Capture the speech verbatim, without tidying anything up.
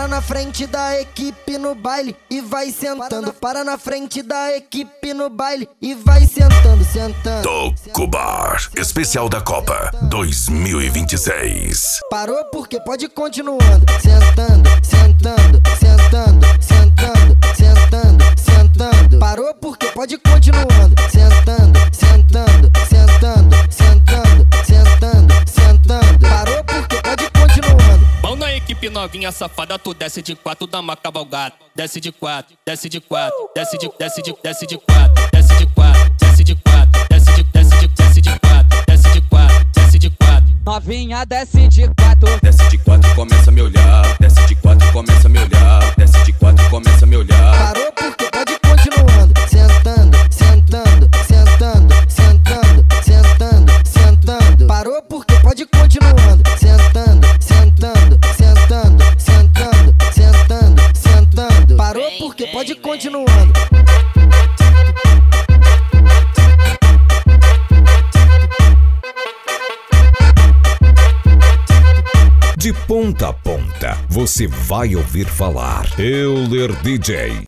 na frente da equipe no baile e vai sentando. Para na frente da equipe no baile e vai sentando, sentando. Toco Bar, especial da Copa dois mil e vinte e seis. Parou porque pode ir continuando. Sentando, sentando, sentando, sentando, sentando, sentando. Parou porque pode ir continuando. Sentando, sentando, sentando, sentando, sentando, sentando. Parou porque pode ir continuando. Mão na equipe novinha safada, tu desce de quatro, dá uma cavalgada. Desce de quatro, desce de quatro, desce de, desce de, desce de quatro, desce de quatro, desce de quatro, desce de, desce de, desce de quatro, desce de quatro, desce de quatro. Novinha desce de quatro, desce de quatro, começa a me olhar. Desce de quatro, começa a me olhar. Desce de quatro, começa a me olhar. Parou porque pode ir continuando. Sentando, sentando, sentando, sentando, sentando, sentando. Parou porque pode ir continuando. Sentando, sentando, sentando, sentando, sentando, sentando. Parou porque pode ir continuando. De ponta a ponta, você vai ouvir falar Euler D J.